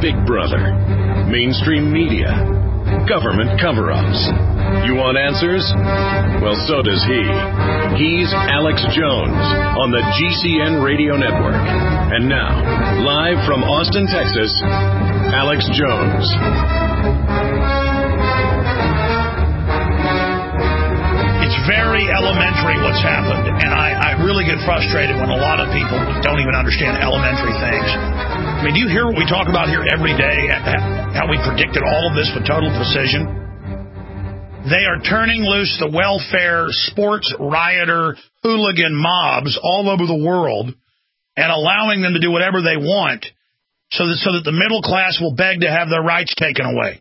Big Brother, mainstream media, government cover-ups. You want answers? Well, so does he. He's Alex Jones on the GCN Radio Network. And now, live from Austin, Texas, Alex Jones. It's very elementary what's happened, and I really get frustrated when a lot of people don't even understand elementary things. I mean, do you hear what we talk about here every day, how we predicted all of this with total precision? They are turning loose the welfare, sports, rioter, hooligan mobs all over the world and allowing them to do whatever they want so that the middle class will beg to have their rights taken away.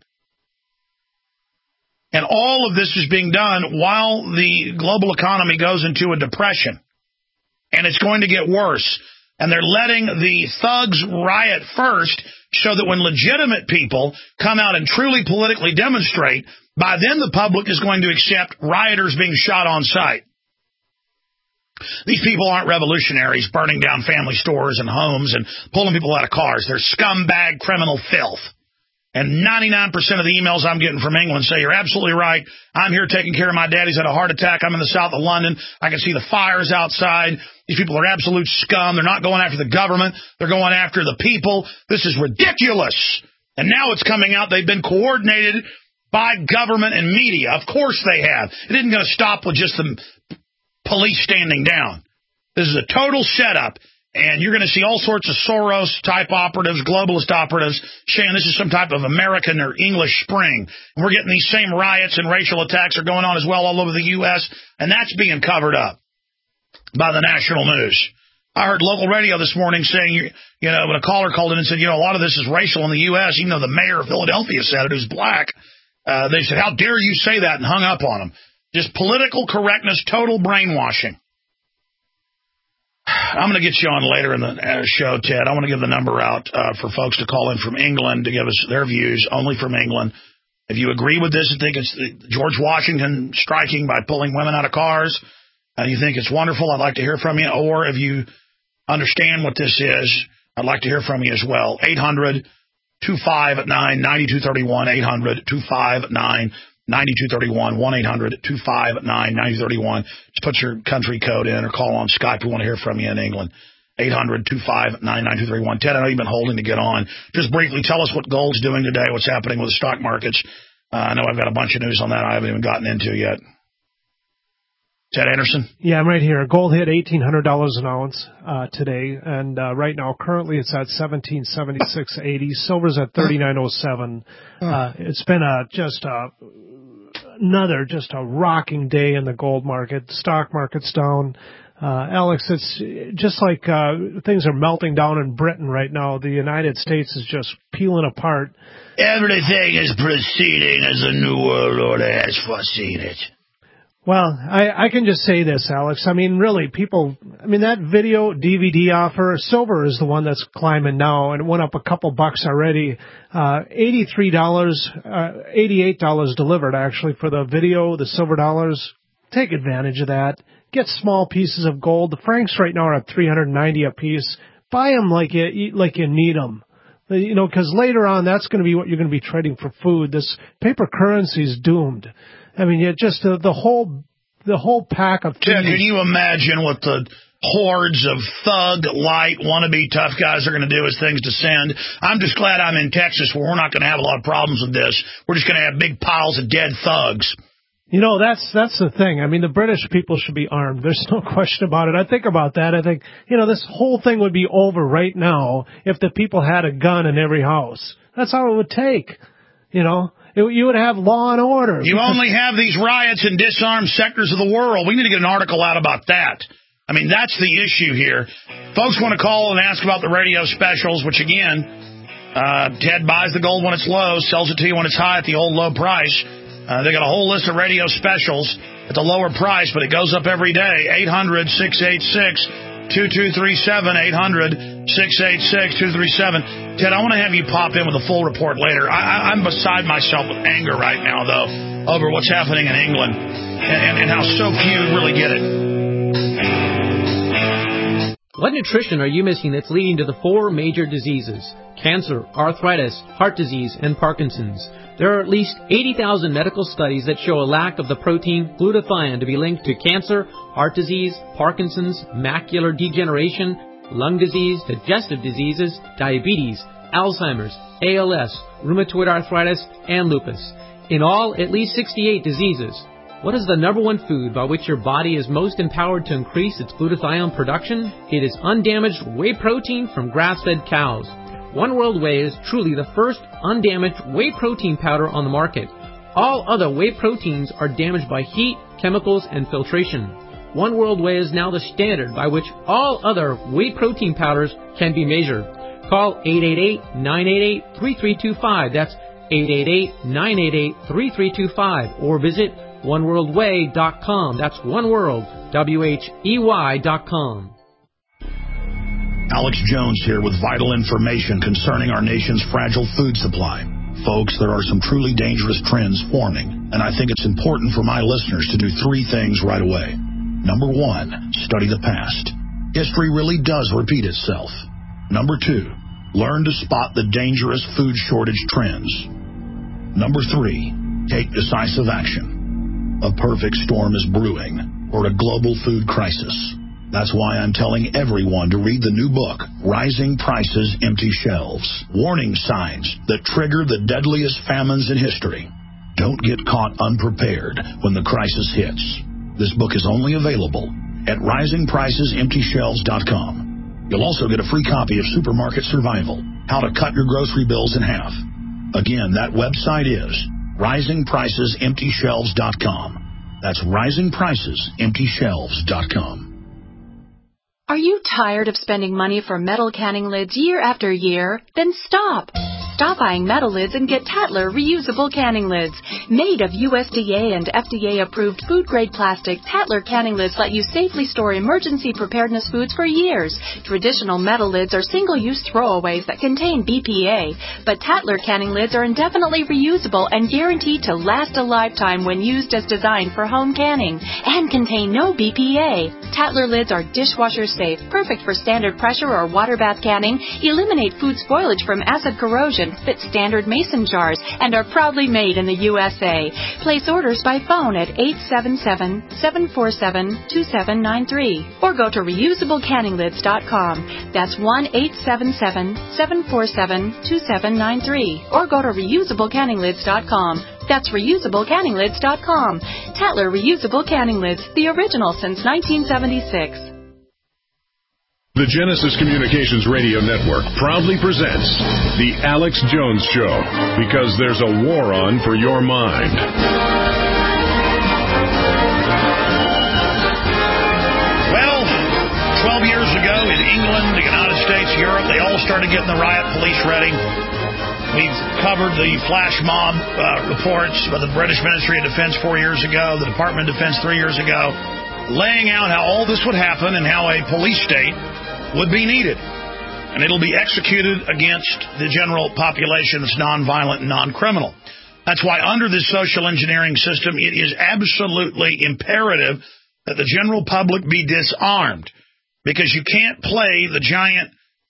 And all of this is being done while the global economy goes into a depression. And it's going to get worse. And they're letting the thugs riot first so that when legitimate people come out and truly politically demonstrate, by then the public is going to accept rioters being shot on sight. These people aren't revolutionaries burning down family stores and homes and pulling people out of cars. They're scumbag criminal filth. And 99% of the emails I'm getting from England say, you're absolutely right. I'm here taking care of my dad. He's had a heart attack. I'm in the south of London. I can see the fires outside. These people are absolute scum. They're not going after the government. They're going after the people. This is ridiculous. And now it's coming out they've been coordinated by government and media. Of course they have. It isn't going to stop with just the police standing down. This is a total setup. And you're going to see all sorts of Soros-type operatives, globalist operatives, saying this is some type of American or English spring. And we're getting these same riots and racial attacks are going on as well all over the U.S., and that's being covered up by the national news. I heard local radio this morning saying, you know, when a caller called in and said, you know, a lot of this is racial in the U.S., even though the mayor of Philadelphia said it, who's black. They said, how dare you say that, and hung up on him. Just political correctness, total brainwashing. I'm going to get you on later in the show, Ted. I want to give the number out for folks to call in from England to give us their views, only from England. If you agree with this and think it's George Washington striking by pulling women out of cars, and you think it's wonderful, I'd like to hear from you. Or if you understand what this is, I'd like to hear from you as well. 800-259-9231, 800-259-9231, 1-800-259-9231. Just put your country code in or call on Skype. We want to hear from you in England. 800-259-9231. Ted, I know you've been holding to get on. Just briefly, tell us what gold's doing today, what's happening with the stock markets. I know I've got a bunch of news on that I haven't even gotten into yet. Ted Anderson? Yeah, I'm right here. Gold hit $1,800 an ounce today, and right now, currently, it's at $1,776.80. Silver's at $39.07. It's been another rocking day in the gold market. The stock market's down. Alex, it's just like things are melting down in Britain right now. The United States is just peeling apart. Everything is proceeding as the New World Order has foreseen it. Well, I can just say this, Alex. I mean, really, that video DVD offer, silver is the one that's climbing now, and it went up a couple bucks already. $88 delivered, actually, for the video, the silver dollars. Take advantage of that. Get small pieces of gold. The francs right now are at $390 a piece. Buy them like you need them. You know, because later on, that's going to be what you're going to be trading for food. This paper currency is doomed. I mean, just the whole pack of... Ted, can you imagine what the hordes of thug, light, wannabe tough guys are going to do as things descend? I'm just glad I'm in Texas where we're not going to have a lot of problems with this. We're just going to have big piles of dead thugs. You know, that's the thing. I mean, the British people should be armed. There's no question about it. I think about that. I think, you know, this whole thing would be over right now if the people had a gun in every house. That's all it would take, you know. You would have law and order. You only have these riots in disarmed sectors of the world. We need to get an article out about that. I mean, that's the issue here. Folks want to call and ask about the radio specials, which, again, Ted buys the gold when it's low, sells it to you when it's high at the old low price. They got a whole list of radio specials at the lower price, but it goes up every day. 800-686-2237, 800-686-2237. Ted, I want to have you pop in with a full report later. I'm beside myself with anger right now, though, over what's happening in England and how so few really get it. What nutrition are you missing that's leading to the 4 major diseases? Cancer, arthritis, heart disease, and Parkinson's. There are at least 80,000 medical studies that show a lack of the protein glutathione to be linked to cancer, heart disease, Parkinson's, macular degeneration, lung disease, digestive diseases, diabetes, Alzheimer's, ALS, rheumatoid arthritis, and lupus. In all, at least 68 diseases. What is the number one food by which your body is most empowered to increase its glutathione production? It is undamaged whey protein from grass-fed cows. One World Whey is truly the first undamaged whey protein powder on the market. All other whey proteins are damaged by heat, chemicals, and filtration. One World Whey is now the standard by which all other whey protein powders can be measured. Call 888-988-3325. That's 888-988-3325. Or visit oneworldwhey.com. That's oneworld, WHEY.com. Alex Jones here with vital information concerning our nation's fragile food supply. Folks, there are some truly dangerous trends forming, and I think it's important for my listeners to do 3 things right away. Number 1, study the past. History really does repeat itself. Number 2, learn to spot the dangerous food shortage trends. Number 3, take decisive action. A perfect storm is brewing, or a global food crisis. That's why I'm telling everyone to read the new book, Rising Prices, Empty Shelves. Warning signs that trigger the deadliest famines in history. Don't get caught unprepared when the crisis hits. This book is only available at risingpricesemptyshelves.com. You'll also get a free copy of Supermarket Survival, How to Cut Your Grocery Bills in Half. Again, that website is risingpricesemptyshelves.com. That's risingpricesemptyshelves.com. Are you tired of spending money for metal canning lids year after year? Then stop! Stop buying metal lids and get Tatler reusable canning lids. Made of USDA and FDA-approved food-grade plastic, Tatler canning lids let you safely store emergency preparedness foods for years. Traditional metal lids are single-use throwaways that contain BPA, but Tatler canning lids are indefinitely reusable and guaranteed to last a lifetime when used as designed for home canning and contain no BPA. Tatler lids are dishwasher safe, perfect for standard pressure or water bath canning, eliminate food spoilage from acid corrosion, fit standard mason jars, and are proudly made in the USA. Place orders by phone at 877-747-2793 or go to reusablecanninglids.com. That's 1-877-747-2793 or go to reusablecanninglids.com. That's reusablecanninglids.com. Tatler Reusable Canning Lids, the original since 1976. The Genesis Communications Radio Network proudly presents The Alex Jones Show, because there's a war on for your mind. Well, 12 years ago in England, the United States, Europe, they all started getting the riot police ready. We've covered the flash mob reports by the British Ministry of Defense 4 years ago, the Department of Defense 3 years ago, laying out how all this would happen and how a police state would be needed. And it'll be executed against the general population that's nonviolent and non-criminal. That's why under this social engineering system, it is absolutely imperative that the general public be disarmed, because you can't play the giant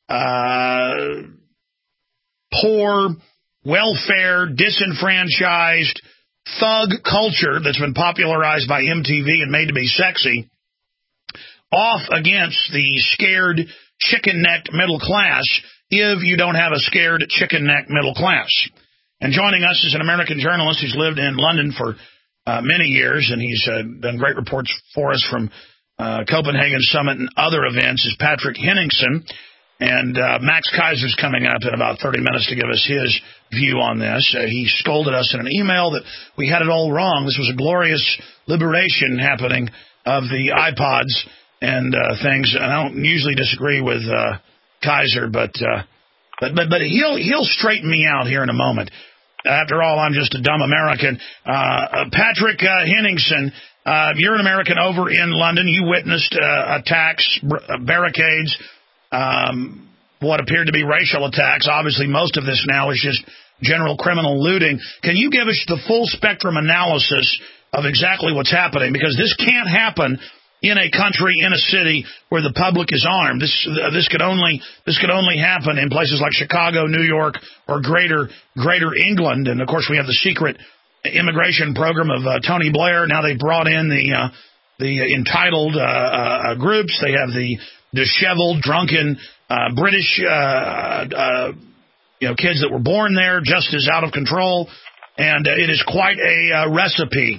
poor, welfare, disenfranchised thug culture that's been popularized by MTV and made to be sexy off against the scared, chicken-necked middle class if you don't have a scared, chicken-necked middle class. And joining us is an American journalist who's lived in London for many years, and he's done great reports for us from Copenhagen Summit and other events, is Patrick Henningsen. And Max Kaiser's coming up in about 30 minutes to give us his view on this. He scolded us in an email that we had it all wrong. This was a glorious liberation happening of the iPods and things. And I don't usually disagree with Kaiser, but he'll straighten me out here in a moment. After all, I'm just a dumb American. Patrick Henningsen, you're an American over in London. You witnessed attacks, barricades, what appeared to be racial attacks. Obviously, most of this now is just general criminal looting. Can you give us the full spectrum analysis of exactly what's happening? Because this can't happen in a country, in a city where the public is armed. This could only happen in places like Chicago, New York, or Greater England. And of course, we have the secret immigration program of Tony Blair. Now they've brought in the entitled groups. They have the disheveled, drunken British kids that were born there, just as out of control. And it is quite a recipe.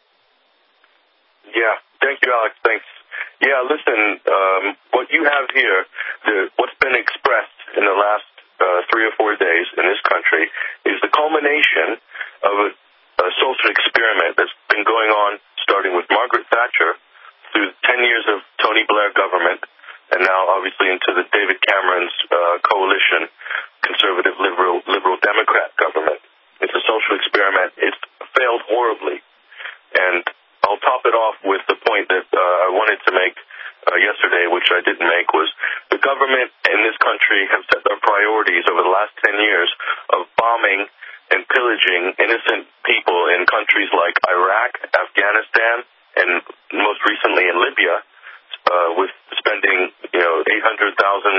Yeah, thank you, Alex. Thanks. Yeah, listen, what you have here, what's been expressed in the last 3 or 4 days in this country is the culmination of a social experiment that's been going on, starting with Margaret Thatcher through 10 years of Tony Blair government, and now obviously into the David Cameron's coalition, conservative liberal Democrat government. It's a social experiment. It's failed horribly. And I'll top it off with the point that I wanted to make yesterday, which I didn't make, was the government in this country have set their priorities over the last 10 years of bombing and pillaging innocent people in countries like Iraq, Afghanistan, and most recently in Libya, with spending $800,000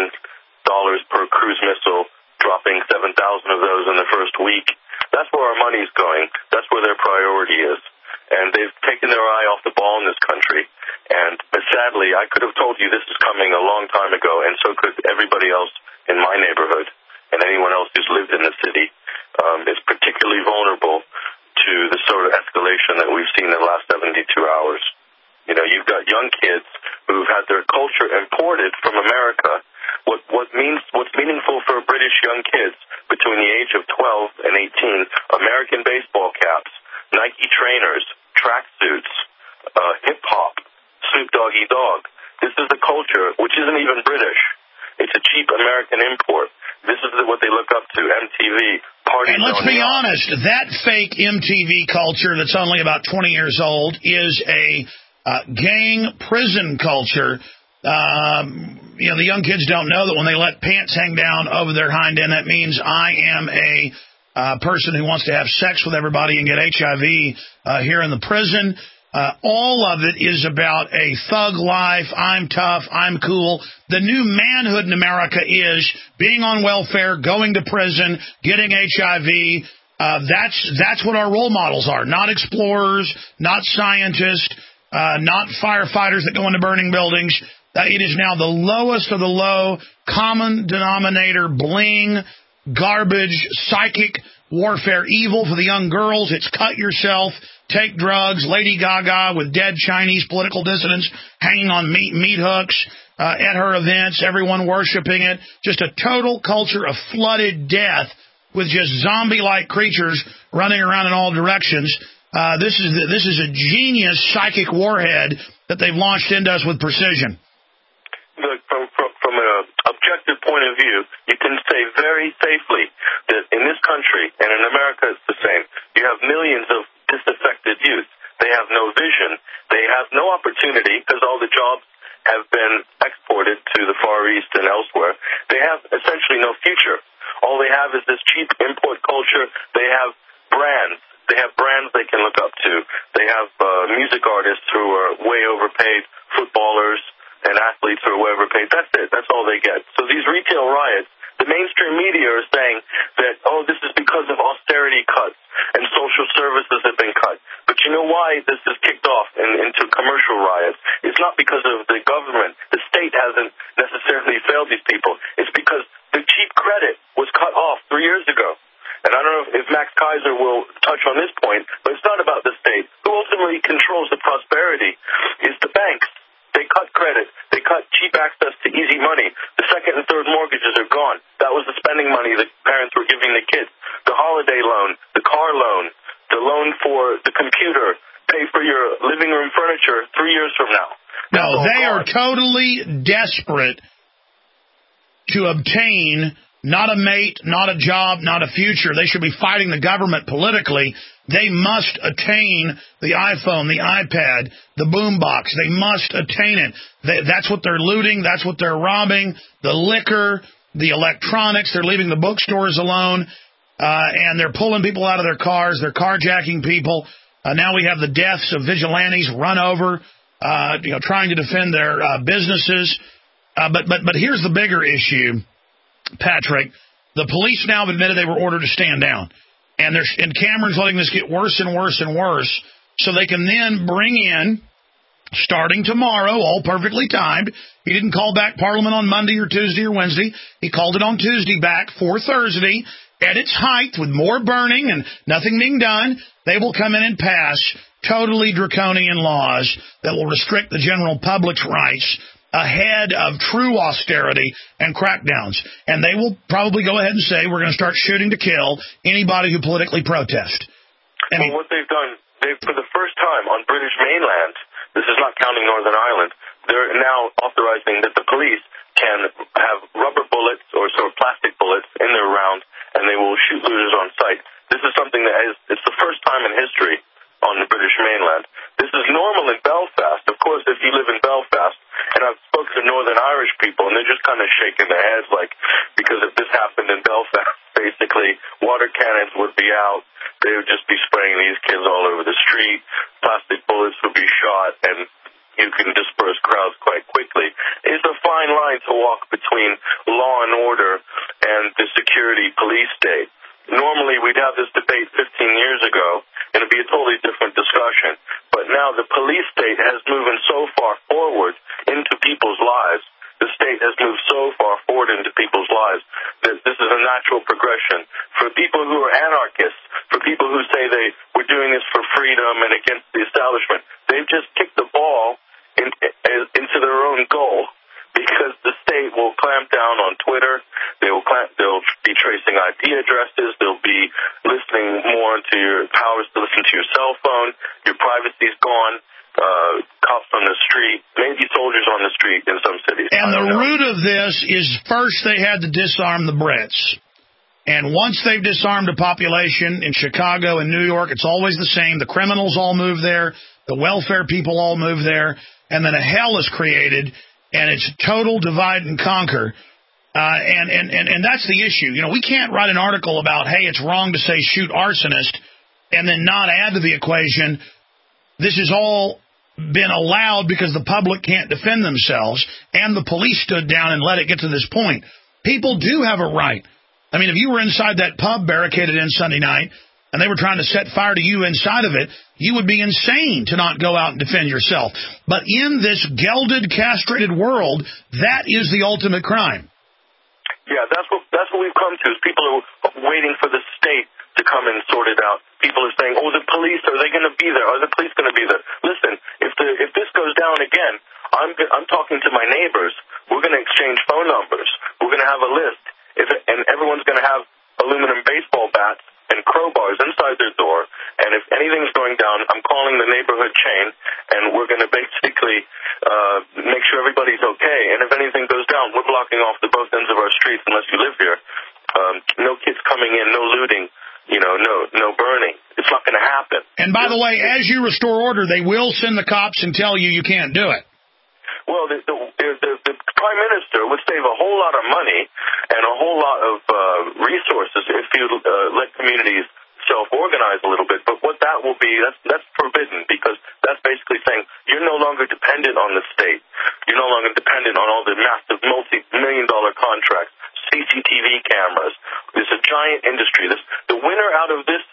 per cruise missile, dropping 7,000 of those in the first week. That's where our money's going. That's where their priority is. And they've taken their eye off the ball in this country. And sadly, I could have told you this is coming a long time ago, and so could everybody else in my neighborhood and anyone else who's lived in the city. Is particularly vulnerable to the sort of escalation that we've seen in the last 72 hours. You've got young kids who've had their culture imported from America. What's meaningful for British young kids between the age of 12 and 18, American baseball caps, Nike trainers, tracksuits, hip-hop, Snoop Doggy Dogg. This is the culture, which isn't even British. It's a cheap American import. This is what they look up to, MTV, parties. And let's be honest, that fake MTV culture that's only about 20 years old is a gang prison culture. The young kids don't know that when they let pants hang down over their hind end, that means I am a person who wants to have sex with everybody and get HIV here in the prison. All of it is about a thug life. I'm tough. I'm cool. The new manhood in America is being on welfare, going to prison, getting HIV. That's what our role models are. Not explorers, not scientists, not firefighters that go into burning buildings. It is now the lowest of the low, common denominator, bling, garbage, psychic warfare, evil for the young girls. It's cut yourself, take drugs, Lady Gaga with dead Chinese political dissidents hanging on meat hooks at her events, everyone worshiping it. Just a total culture of flooded death with just zombie-like creatures running around in all directions. This is a genius psychic warhead that they've launched into us with precision. Look, from an objective point of view, you can say very safely that in this country, and in America it's the same, you have millions of disaffected youth. They have no vision. They have no opportunity because all the jobs have been exported to the Far East and elsewhere. They have essentially no future. All they have is this cheap import culture. They have brands. They have brands they can look up to. They have music artists who are way overpaid, footballers and athletes who are way overpaid. That's it. That's all they get. So these retail riots, the mainstream media are saying that, this is because of austerity cuts and social services have been cut. But you know why this is kicked off into commercial riots? It's not because of the government. The state hasn't necessarily failed these people. It's because the cheap credit was cut off 3 years ago. And I don't know if Max Kaiser will touch on this point, but it's not about the state. Who ultimately controls the prosperity is the banks. They cut credit. They cut cheap access to easy money. The second and third mortgages are gone. That was the spending money that parents were giving the kids. The holiday loan, the car loan, the loan for the computer, pay for your living room furniture 3 years from now. No, they are totally desperate to obtain not a mate, not a job, not a future. They should be fighting the government politically. They must attain the iPhone, the iPad, the boombox. They must attain it. That's what they're looting. That's what they're robbing. The liquor, the electronics. They're leaving the bookstores alone. And they're pulling people out of their cars. They're carjacking people. Now we have the deaths of vigilantes run over trying to defend their businesses. But here's the bigger issue, Patrick. The police now have admitted they were ordered to stand down. And Cameron's letting this get worse and worse and worse so they can then bring in, starting tomorrow, all perfectly timed. He didn't call back Parliament on Monday or Tuesday or Wednesday. He called it on Tuesday back for Thursday at its height with more burning and nothing being done. They will come in and pass totally draconian laws that will restrict the general public's rights ahead of true austerity and crackdowns. And they will probably go ahead and say we're going to start shooting to kill anybody who politically protests. Well, what they've done, for the first time on British mainland, this is not counting Northern Ireland, they're now authorizing that the police can have rubber bullets or sort of plastic bullets in their round, and they will shoot looters on sight. This is something it's the first time in history on the British mainland. This is normal in Belfast. Of course, if you live in Belfast, and I've spoken to Northern Irish people, and they're just kind of shaking their heads, like, because if this happened in Belfast, basically, water cannons would be out. They would just be spraying these kids all over the street. Plastic bullets would be shot, and you can disperse crowds quite quickly. It's a fine line to walk between law and order and the security police state. Normally, we'd have this debate 15 years ago, and it'd be a totally different discussion. But now the police state has moved so far forward into people's lives. The state has moved so far forward into people's lives that this is a natural progression. For people who are anarchists, for people who say they were doing this for freedom and against the establishment, they've just kicked the ball into their own goal, because the state will clamp down on Twitter. They'll be tracing IP addresses. They'll be listening more to your powers to listen to your cell phone. Your privacy's gone. Cops on the street, maybe soldiers on the street in some cities. And the root of this is first they had to disarm the Brits. And once they've disarmed a population in Chicago and New York, it's always the same. The criminals all move there. The welfare people all move there. And then a hell is created, and it's total divide and conquer. And that's the issue. We can't write an article about, hey, it's wrong to say shoot arsonist, and then not add to the equation, this has all been allowed because the public can't defend themselves, and the police stood down and let it get to this point. People do have a right. I mean, if you were inside that pub barricaded in Sunday night, and they were trying to set fire to you inside of it, you would be insane to not go out and defend yourself. But in this gelded, castrated world, that is the ultimate crime. Yeah, that's what we've come to, is people are waiting for the state to come and sort it out. People are saying, the police, are they going to be there? Are the police going to be there? Listen, if this goes down again, I'm talking to my neighbors. We're going to exchange phone numbers. We're going to have a list, and everyone's going to have aluminum baseball bats and crowbars inside their door, and if anything's going down, I'm calling the neighborhood chain, and we're going to basically make sure everybody's okay. And if anything goes down, we're blocking off the both ends of our streets unless you live here. No kids coming in, no looting, no burning. It's not going to happen. And by the way, as you restore order, they will send the cops and tell you can't do it. Well, the Prime Minister would save a whole lot of money and a whole lot of resources if you let communities self-organize a little bit. But what that will be, that's forbidden, because that's basically saying you're no longer dependent on the state. You're no longer dependent on all the massive multi-million-dollar contracts, CCTV cameras. There's a giant industry. The winner out of this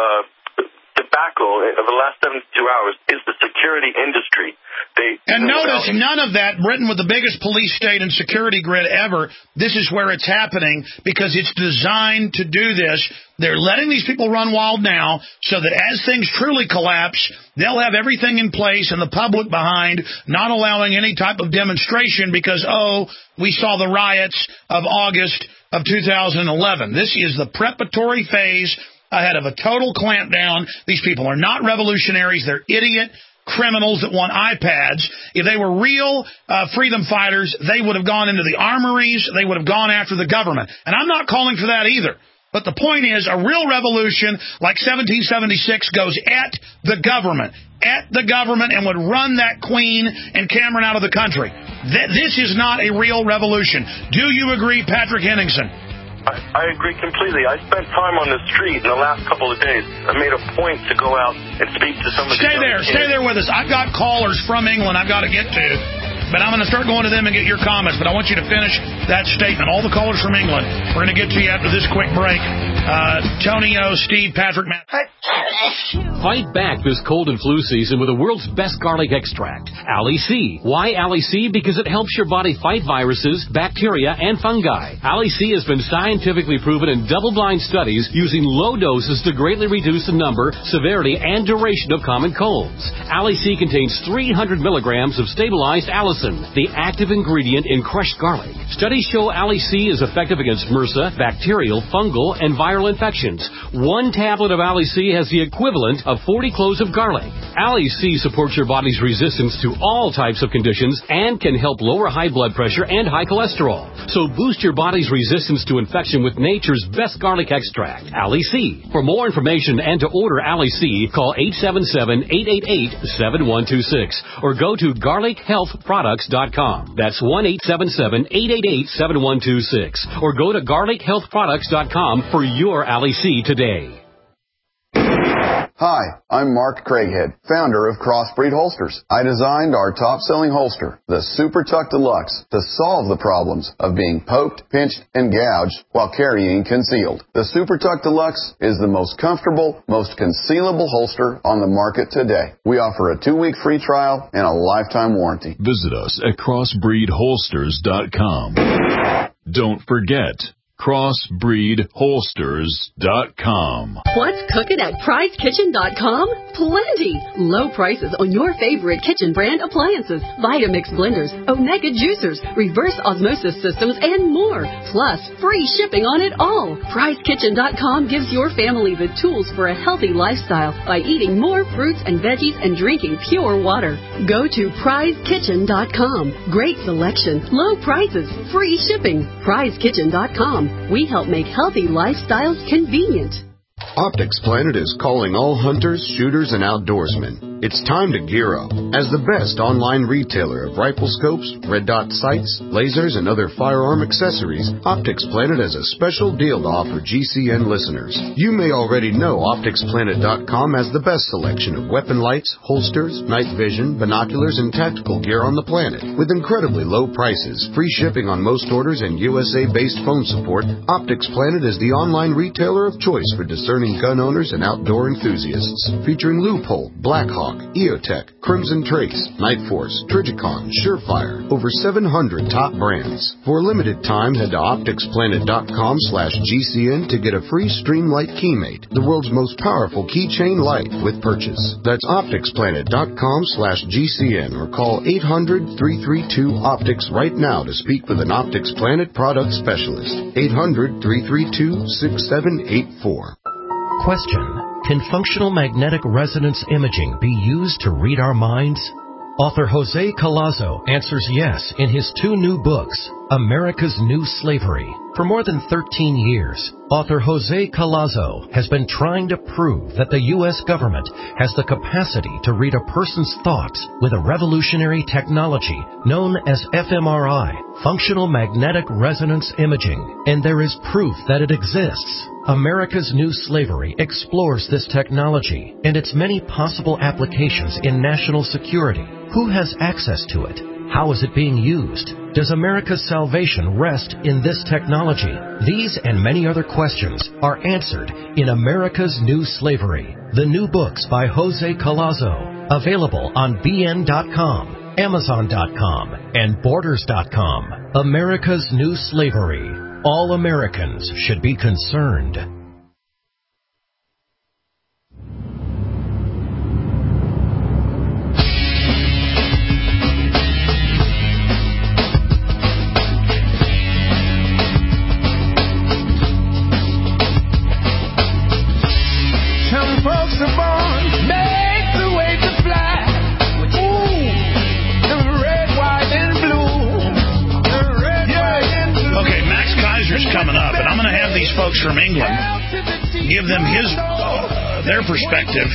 debacle of the last 72 hours is the security industry. And notice, none of that, Britain with the biggest police state and security grid ever, this is where it's happening because it's designed to do this. They're letting these people run wild now so that as things truly collapse, they'll have everything in place and the public behind, not allowing any type of demonstration because, we saw the riots of August of 2011. This is the preparatory phase ahead of a total clampdown. These people are not revolutionaries. They're idiot criminals that want iPads. If they were real freedom fighters, they would have gone into the armories. They would have gone after the government. And I'm not calling for that either. But the point is, a real revolution like 1776 goes at the government, and would run that Queen and Cameron out of the country. This is not a real revolution. Do you agree, Patrick Henningsen? I agree completely. I spent time on the street in the last couple of days. I made a point to go out and speak to some of the Stay there with us. I've got callers from England I've got to get to, but I'm going to start going to them and get your comments. But I want you to finish that statement. All the callers from England, we're going to get to you after this quick break. Tonio, Steve, Patrick, Matt. Fight back this cold and flu season with the world's best garlic extract, Ali C. Why Ali C? Because it helps your body fight viruses, bacteria, and fungi. Ali C has been scientifically proven in double-blind studies using low doses to greatly reduce the number, severity, and duration of common colds. Ali C contains 300 milligrams of stabilized allicin, the active ingredient in crushed garlic. Studies show Ali C is effective against MRSA, bacterial, fungal, and viral infections. One tablet of Ali C has the equivalent of 40 cloves of garlic. Ali C supports your body's resistance to all types of conditions and can help lower high blood pressure and high cholesterol. So boost your body's resistance to infection with nature's best garlic extract, Ali C. For more information and to order Ali C, call 877-888-7126 or go to garlichealthproducts.com. That's 1-877-888-7126 or go to garlichealthproducts.com for your Ali C today. Hi, I'm Mark Craighead, founder of Crossbreed Holsters. I designed our top-selling holster, the Super Tuck Deluxe, to solve the problems of being poked, pinched, and gouged while carrying concealed. The Super Tuck Deluxe is the most comfortable, most concealable holster on the market today. We offer a 2-week free trial and a lifetime warranty. Visit us at crossbreedholsters.com. Don't forget, crossbreedholsters.com. What's cooking at PrizeKitchen.com? Plenty! Low prices on your favorite kitchen brand appliances, Vitamix blenders, Omega juicers, reverse osmosis systems, and more. Plus, free shipping on it all. PrizeKitchen.com gives your family the tools for a healthy lifestyle by eating more fruits and veggies and drinking pure water. Go to PrizeKitchen.com. Great selection, low prices, free shipping. PrizeKitchen.com. We help make healthy lifestyles convenient. Optics Planet is calling all hunters, shooters, and outdoorsmen. It's time to gear up. As the best online retailer of rifle scopes, red dot sights, lasers, and other firearm accessories, Optics Planet has a special deal to offer GCN listeners. You may already know OpticsPlanet.com has the best selection of weapon lights, holsters, night vision, binoculars, and tactical gear on the planet. With incredibly low prices, free shipping on most orders, and USA-based phone support, Optics Planet is the online retailer of choice for discerning gun owners and outdoor enthusiasts. Featuring Loophole, Blackhawk, EOTech, Crimson Trace, Night Force, Trijicon, Surefire, over 700 top brands. For a limited time, head to OpticsPlanet.com/GCN to get a free Streamlight Keymate, the world's most powerful keychain light with purchase. That's OpticsPlanet.com/GCN or call 800-332-OPTICS right now to speak with an Optics Planet product specialist. 800-332-6784. Question: can functional magnetic resonance imaging be used to read our minds? Author Jose Collazo answers yes in his 2 new books, America's New Slavery. For more than 13 years, author Jose Collazo has been trying to prove that the U.S. government has the capacity to read a person's thoughts with a revolutionary technology known as fMRI, functional magnetic resonance imaging, and there is proof that it exists. America's New Slavery explores this technology and its many possible applications in national security. Who has access to it? How is it being used? Does America's salvation rest in this technology? These and many other questions are answered in America's New Slavery, the new books by Jose Collazo, available on BN.com, Amazon.com, and Borders.com. America's New Slavery. All Americans should be concerned. Coming up, and I'm going to have these folks from England give them their perspective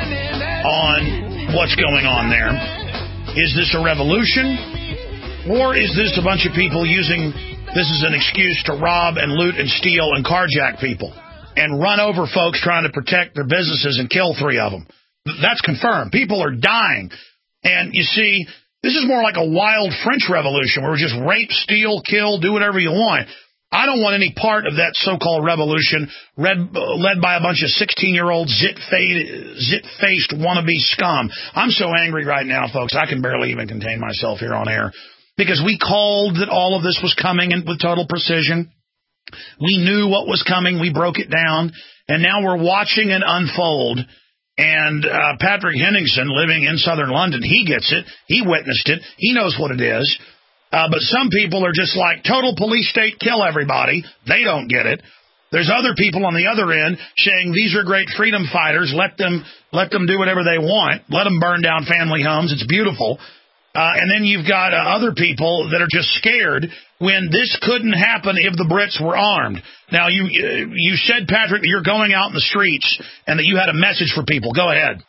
on what's going on there. Is this a revolution, or is this a bunch of people using this is an excuse to rob and loot and steal and carjack people and run over folks trying to protect their businesses and kill 3 of them. That's confirmed. People are dying. And you see, this is more like a wild French Revolution where we just rape, steal, kill, do whatever you want. I don't want any part of that so-called revolution led by a bunch of 16-year-old zit-faced wannabe scum. I'm so angry right now, folks, I can barely even contain myself here on air because we called that all of this was coming with total precision. We knew what was coming. We broke it down, and now we're watching it unfold. And Patrick Henningsen, living in southern London, he gets it. He witnessed it. He knows what it is. But some people are just like, total police state, kill everybody. They don't get it. There's other people on the other end saying these are great freedom fighters. Let them do whatever they want. Let them burn down family homes. It's beautiful. And then you've got other people that are just scared when this couldn't happen if the Brits were armed. Now, you said, Patrick, that you're going out in the streets and that you had a message for people. Go ahead.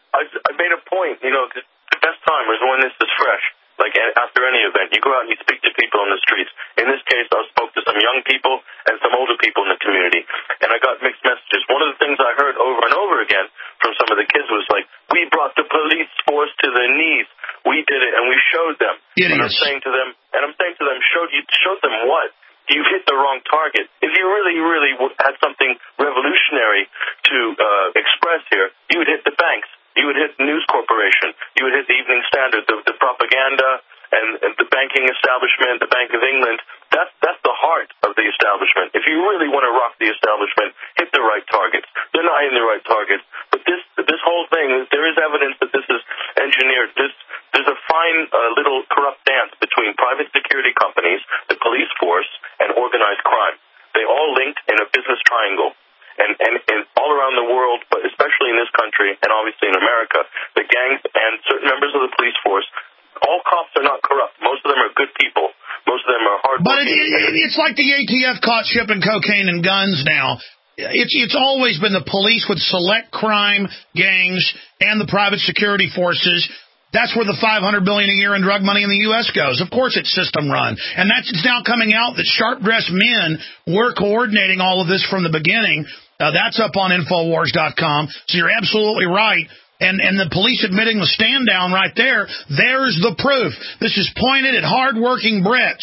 I made a point, the best time is when this is fresh. Like after any event, you go out and you speak to people on the streets. In this case, I spoke to some young people and some older people in the community, and I got mixed messages. One of the things I heard over and over again from some of the kids was like, we brought the police force to their knees. We did it, and we showed them. Idiots. And I'm saying to them, showed them what? You've hit the wrong target. If you really, really had something revolutionary to express here, you would hit the banks. You would hit the News Corporation. You would hit the Evening Standard, the propaganda, and the banking establishment, the Bank of England. That's the heart of the establishment. If you really want to rock the establishment, hit the right targets. They're not hitting the right targets. But this whole thing, there is evidence that this is engineered. There's a fine little corrupt dance between private security companies, the police force, and organized crime. They all linked in a business triangle. And all around the world, but especially in this country and obviously in America, the gangs and certain members of the police force, all cops are not corrupt. Most of them are good people. Most of them are hardworking. But it's like the ATF caught shipping cocaine and guns now. It's always been the police would select crime gangs and the private security forces. That's where the $500 billion a year in drug money in the U.S. goes. Of course, it's system run, and it's now coming out that sharp-dressed men were coordinating all of this from the beginning. That's up on Infowars.com. So you're absolutely right. And the police admitting the stand down right there. There's the proof. This is pointed at hard-working Brits.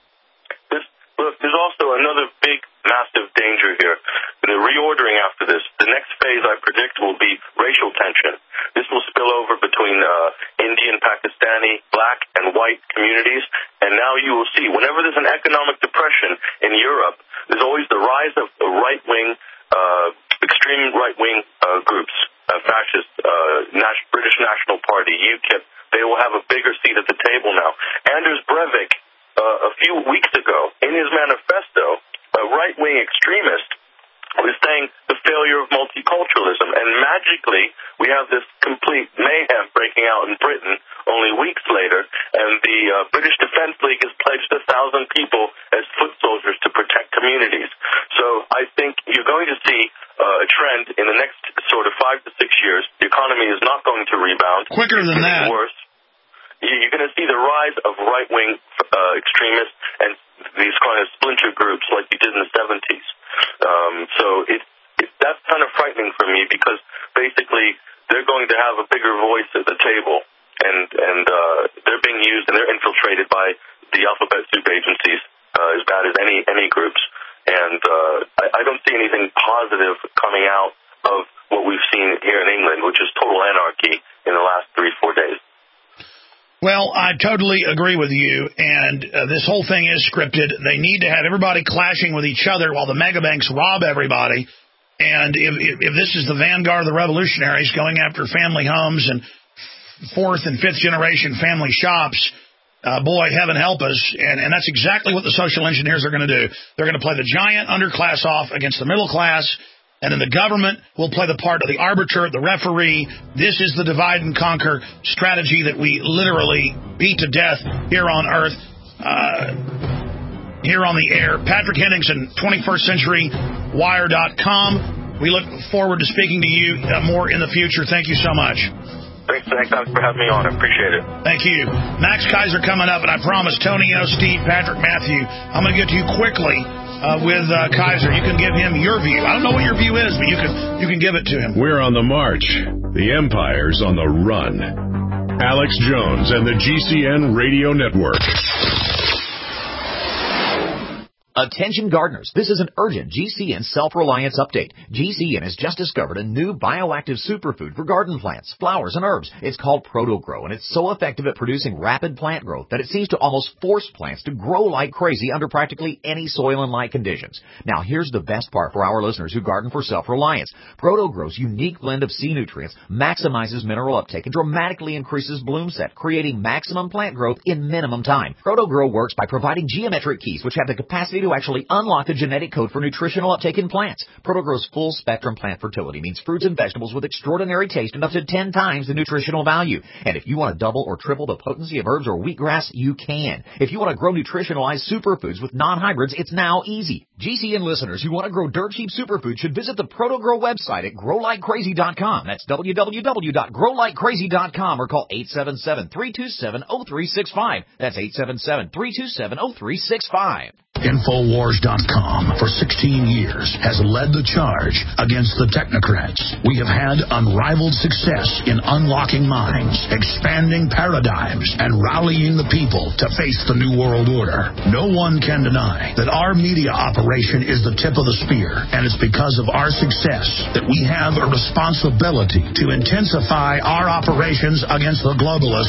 Look, there's also another big, massive danger here. The reordering after this, the next phase I predict will be racial tension. This will spill over between Indian, Pakistani, black, and white communities. And now you will see, whenever there's an economic depression in Europe, there's always the rise of the right-wing, extreme right-wing groups, fascist, British National Party, UKIP. They will have a bigger seat at the table now. Anders Breivik, a few weeks ago, in his manifesto, a right-wing extremist was saying the failure of multiculturalism. And magically, we have this complete mayhem breaking out in Britain only weeks later, and the British Defence League has pledged 1,000 people as foot soldiers to protect communities. So I think you're going to see a trend in the next sort of 5 to 6 years. The economy is not going to rebound. Quicker than that. Worse. You're going to see the rise of right-wing extremists and these kind of splinter groups like you did in the 70s. So that's kind of frightening for me because basically they're going to have a bigger voice at the table, and they're being used and they're infiltrated by the alphabet soup agencies as bad as any groups. And I don't see anything positive coming out of what we've seen here in England, which is total anarchy in the last 3-4 days. Well, I totally agree with you, and this whole thing is scripted. They need to have everybody clashing with each other while the megabanks rob everybody. And if this is the vanguard of the revolutionaries going after family homes and 4th and 5th generation family shops, boy, heaven help us. And that's exactly what the social engineers are going to do. They're going to play the giant underclass off against the middle class, and then the government will play the part of the arbiter, the referee. This is the divide and conquer strategy that we literally beat to death here on Earth, here on the air. Patrick Henningsen, 21stCenturyWire.com. We look forward to speaking to you more in the future. Thank you so much. Thanks for having me on. I appreciate it. Thank you. Max Kaiser coming up, and I promise Tony O, Steve, Patrick, Matthew, I'm going to get to you quickly with Kaiser. You can give him your view. I don't know what your view is, but you can give it to him. We're on the march. The empire's on the run. Alex Jones and the GCN Radio Network. Attention gardeners, this is an urgent GCN self-reliance update. GCN has just discovered a new bioactive superfood for garden plants, flowers, and herbs. It's called ProtoGrow, and it's so effective at producing rapid plant growth that it seems to almost force plants to grow like crazy under practically any soil and light conditions. Now, here's the best part for our listeners who garden for self-reliance. ProtoGrow's unique blend of sea nutrients maximizes mineral uptake and dramatically increases bloom set, creating maximum plant growth in minimum time. ProtoGrow works by providing geometric keys, which have the capacity to actually unlock the genetic code for nutritional uptake in plants. ProtoGrow's full-spectrum plant fertility means fruits and vegetables with extraordinary taste and up to 10 times the nutritional value. And if you want to double or triple the potency of herbs or wheatgrass, you can. If you want to grow nutritionalized superfoods with non-hybrids, it's now easy. GCN listeners who want to grow dirt-cheap superfoods should visit the ProtoGrow website at growlikecrazy.com. That's www.growlikecrazy.com or call 877-327-0365. That's 877-327-0365. Infowars.com for 16 years has led the charge against the technocrats. We have had unrivaled success in unlocking minds, expanding paradigms, and rallying the people to face the New World Order. No one can deny that our media operation is the tip of the spear, and it's because of our success that we have a responsibility to intensify our operations against the globalists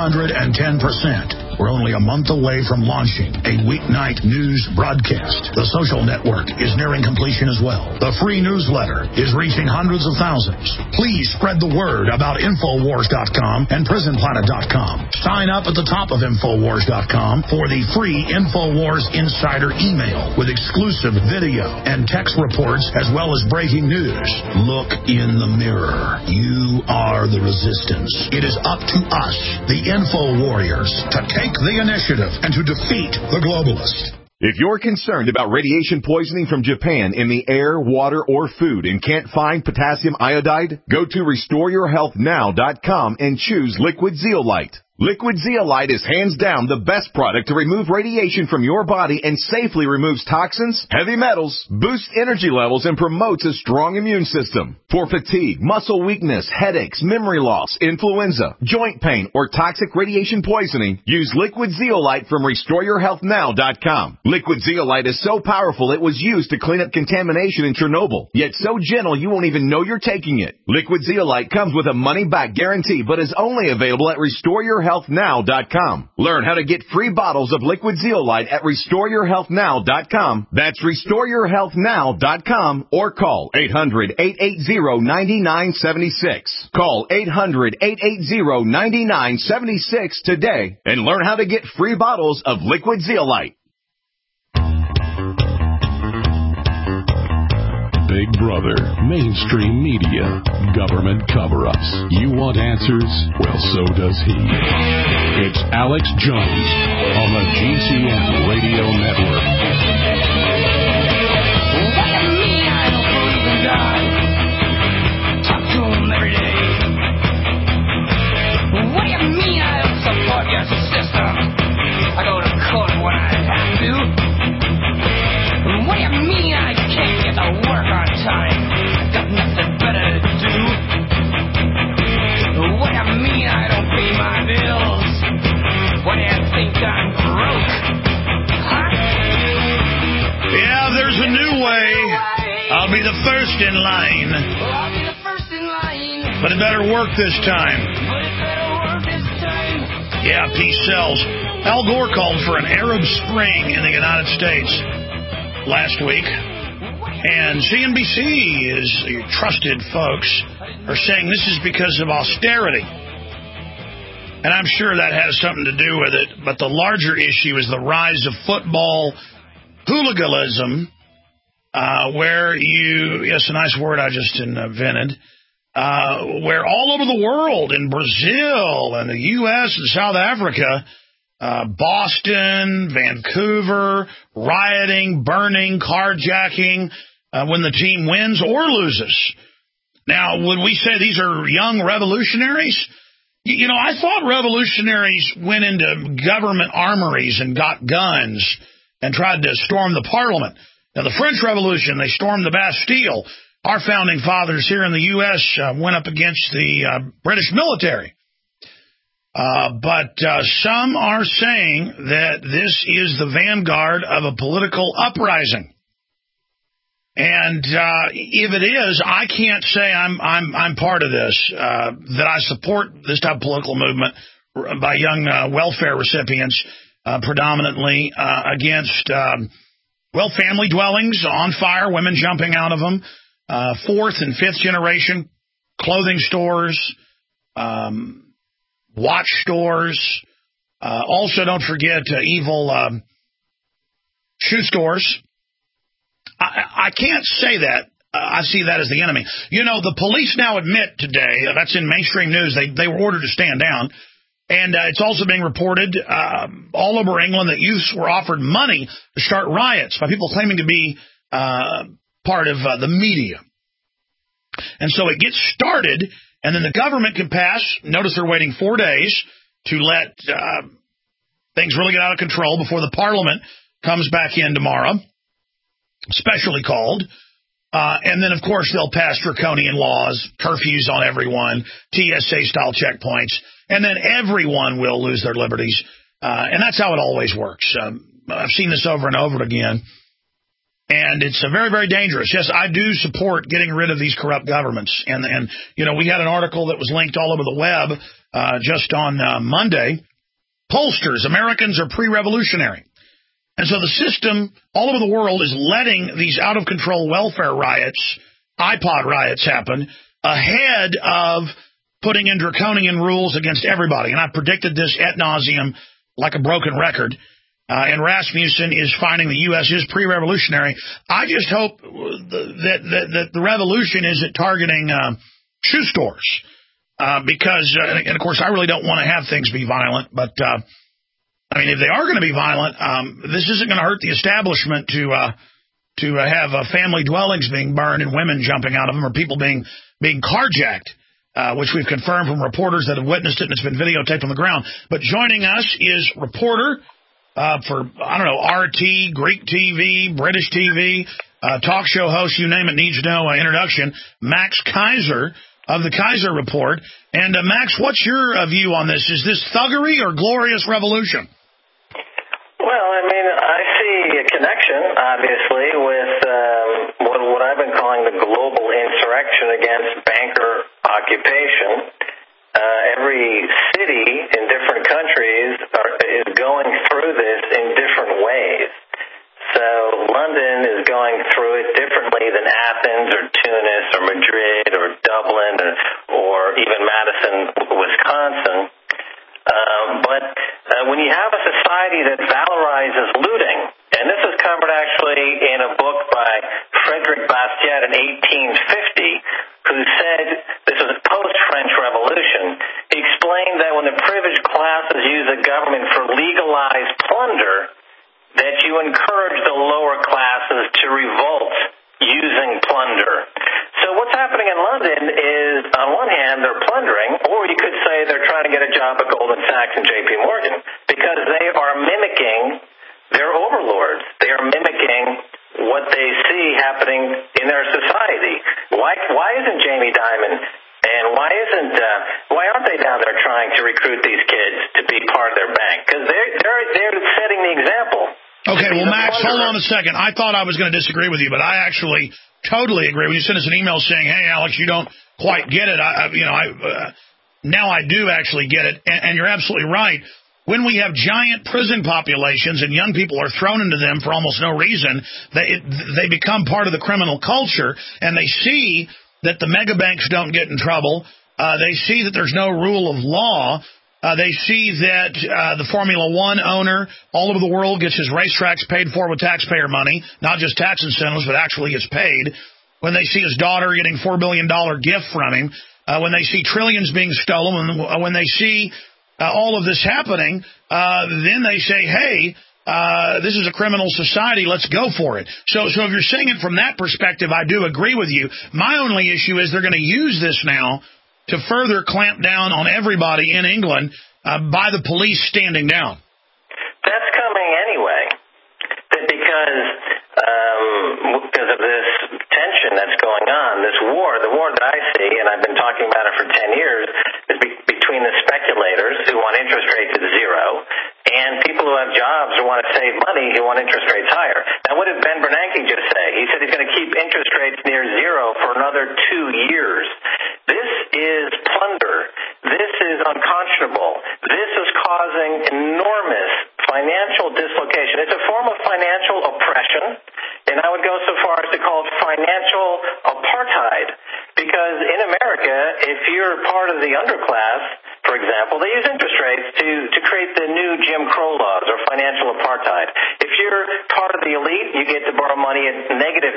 110%. We're only a month away from launching a weeknight news broadcast. The social network is nearing completion as well. The free newsletter is reaching hundreds of thousands. Please spread the word about Infowars.com and PrisonPlanet.com. Sign up at the top of Infowars.com for the free Infowars Insider email with exclusive video and text reports as well as breaking news. Look in the mirror. You are the resistance. It is up to us, the Info Warriors, to take the initiative and to defeat the globalists. If you're concerned about radiation poisoning from Japan in the air, water, or food and can't find potassium iodide, go to RestoreYourHealthNow.com and choose Liquid Zeolite. Liquid Zeolite is hands down the best product to remove radiation from your body and safely removes toxins, heavy metals, boosts energy levels, and promotes a strong immune system. For fatigue, muscle weakness, headaches, memory loss, influenza, joint pain, or toxic radiation poisoning, use Liquid Zeolite from RestoreYourHealthNow.com. Liquid Zeolite is so powerful it was used to clean up contamination in Chernobyl, yet so gentle you won't even know you're taking it. Liquid Zeolite comes with a money-back guarantee, but is only available at RestoreYourHealthNow.com. Learn how to get free bottles of Liquid Zeolite at RestoreYourHealthNow.com. That's RestoreYourHealthNow.com or call 800-880-9976. Call 800-880-9976 today and learn how to get free bottles of Liquid Zeolite. Big Brother, mainstream media, government cover-ups. You want answers? Well, so does he. It's Alex Jones on the GCN Radio Network. What do you mean I don't believe in God? Talk to him every day. What do you mean I don't support your system? I go to court when I have to. What do you mean I can't get to work on time? I've got nothing better to do. What do you mean I don't pay my bills? What do you think I'm broke? Huh? Yeah, there's a new way. I'll be the first in line. I'll be the first in line. But it better work this time. Yeah, peace sells. Al Gore called for an Arab Spring in the United States last week. And CNBC is trusted folks are saying this is because of austerity. And I'm sure that has something to do with it. But the larger issue is the rise of football hooliganism, where yes, a nice word I just invented, where all over the world, in Brazil and the U.S. and South Africa, Boston, Vancouver, rioting, burning, carjacking, when the team wins or loses. Now, would we say these are young revolutionaries? You know, I thought revolutionaries went into government armories and got guns and tried to storm the parliament. Now, the French Revolution, they stormed the Bastille. Our founding fathers here in the U.S. Went up against the British military. But some are saying that this is the vanguard of a political uprising. And if it is, I can't say I'm part of this, that I support this type of political movement by young welfare recipients, predominantly against, family dwellings on fire, women jumping out of them, fourth and fifth generation clothing stores, watch stores. Also, don't forget evil shoe stores. I can't say that. I see that as the enemy. You know, the police now admit today, that's in mainstream news, they were ordered to stand down. And it's also being reported all over England that youths were offered money to start riots by people claiming to be part of the media. And so it gets started, and then the government can pass. Notice they're waiting 4 days to let things really get out of control before the parliament comes back in tomorrow, specially called. And then, of course, they'll pass draconian laws, curfews on everyone, TSA-style checkpoints, and then everyone will lose their liberties. And that's how it always works. I've seen this over and over again. And it's very, very dangerous. Yes, I do support getting rid of these corrupt governments. And you know, we had an article that was linked all over the web just on Monday. Pollsters, Americans are pre-revolutionary. And so the system all over the world is letting these out-of-control welfare riots, iPod riots happen ahead of putting in draconian rules against everybody. And I predicted this ad nauseum like a broken record. And Rasmussen is finding the U.S. is pre-revolutionary. I just hope that the revolution isn't targeting shoe stores. Because, and of course, I really don't want to have things be violent, but I mean, if they are going to be violent, this isn't going to hurt the establishment to have family dwellings being burned and women jumping out of them or people being carjacked, which we've confirmed from reporters that have witnessed it, and it's been videotaped on the ground. But joining us is reporter for, I don't know, RT, Greek TV, British TV, talk show host, you name it, needs no introduction, Max Keiser of the Keiser Report. And Max, what's your view on this? Is this thuggery or glorious revolution? Well, I mean, I see a connection, obviously, with what I've been calling the global insurrection against banker occupation. Every city in different countries is going through this in different ways. So London is going through it differently than Athens or Tunis or Madrid or Dublin or even Madison, Wisconsin. But when you have a society that valorizes looting, and this is covered actually in a book by Frederick Bastiat in 1850, who said, this was post-French Revolution, he explained that when the privileged classes use the government for legalized plunder, that you encourage the lower classes to revolt using plunder. So what's happening in London is, on one hand, they're plundering, or you could say they're trying to get a job at Goldman Sachs and J.P. Morgan, because they are mimicking their overlords. They are mimicking what they see happening in their society. Why isn't Jamie Dimon and why aren't they down there trying to recruit these kids to be part of their bank? Because they're setting the example. Okay, well, Max, hold on a second. I thought I was going to disagree with you, but I actually totally agree. When you sent us an email saying, hey, Alex, you don't quite get it, now I do actually get it, and you're absolutely right. When we have giant prison populations and young people are thrown into them for almost no reason, they become part of the criminal culture, and they see that the mega banks don't get in trouble. They see that there's no rule of law. They see that the Formula One owner all over the world gets his racetracks paid for with taxpayer money, not just tax incentives, but actually gets paid. When they see his daughter getting $4 billion gift from him, when they see trillions being stolen, when they see all of this happening, then they say, hey, this is a criminal society, let's go for it. So if you're saying it from that perspective, I do agree with you. My only issue is they're going to use this now to further clamp down on everybody in England by the police standing down. That's coming anyway, because of this tension that's going on, this war, the war that I see, and I've been talking about it for 10 years, is between the speculators who want interest rates at zero and people who have jobs who want to save money who want interest rates higher. Now, what did Ben Bernanke just say? He said he's going to keep interest rates near zero for another 2 years. This is plunder. This is unconscionable. This is causing enormous financial dislocation. It's a form of financial oppression, and I would go so far as to call it financial apartheid, because in America, if you're part of the underclass, for example, they use interest rates to create the new Jim Crow laws or financial apartheid. If you're part of the elite, you get to borrow money at negative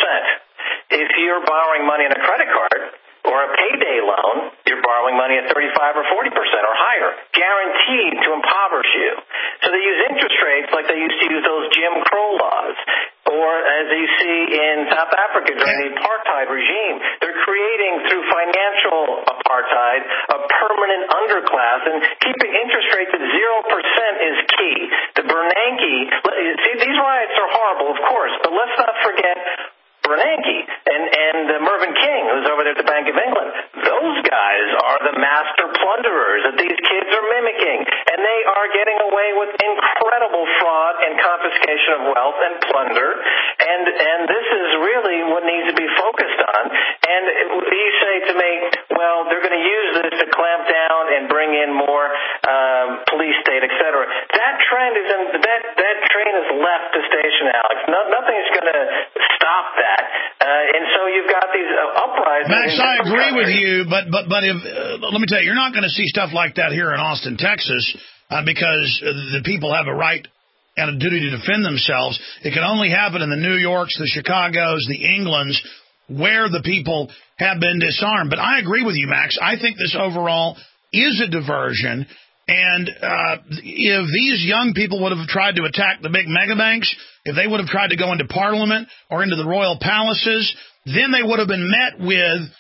2%. If you're borrowing money on a credit card or a payday loan, you're borrowing money at 35 or 40% or higher, guaranteed to impoverish you. So they use interest rates like they used to use those Jim Crow laws. Or as you see in South Africa during the apartheid regime, they're creating through financial apartheid a permanent underclass, and keeping interest rates at 0% is key. The Bernanke, see, these riots are horrible, of course, but let's not forget Bernanke and Mervyn King, who's over there at the Bank of England. Those guys are the master plunderers that these kids are mimicking, and they are getting away with incredible fraud and confiscation of wealth and plunder, and this is really what needs to be focused on. And you say to me, well, they're going to use this to clamp down and bring in more police state, et cetera. That trend is that train has left the station, Alex. Nothing's going to stop that. And so you've got these uprisings. Max, I agree with you, but if let me tell you, you're not going to see stuff like that here in Austin, Texas, because the people have a right and a duty to defend themselves. It can only happen in the New Yorks, the Chicagos, the Englands, where the people have been disarmed. But I agree with you, Max. I think this overall is a diversion. And if these young people would have tried to attack the big mega banks, if they would have tried to go into Parliament or into the royal palaces, then they would have been met with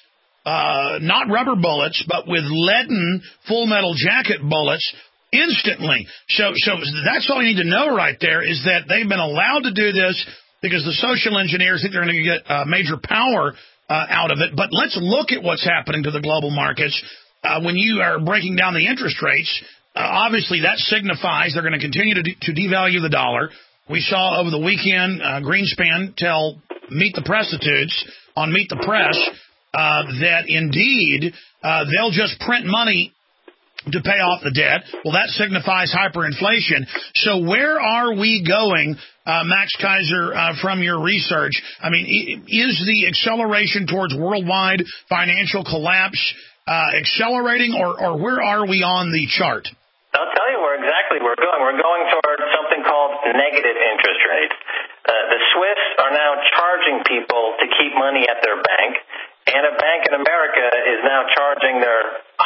not rubber bullets, but with leaden full metal jacket bullets instantly. So that's all you need to know right there, is that they've been allowed to do this because the social engineers think they're going to get major power out of it. But let's look at what's happening to the global markets. When you are breaking down the interest rates, obviously that signifies they're going to continue to devalue the dollar. We saw over the weekend Greenspan tell Meet the Prostitutes on Meet the Press that indeed they'll just print money to pay off the debt. Well, that signifies hyperinflation. So where are we going, Max Keiser, from your research? I mean, is the acceleration towards worldwide financial collapse accelerating, or where are we on the chart? I'll tell you where exactly we're going. We're going toward something called negative interest rates. The Swiss are now charging people to keep money at their bank, and a bank in America is now charging their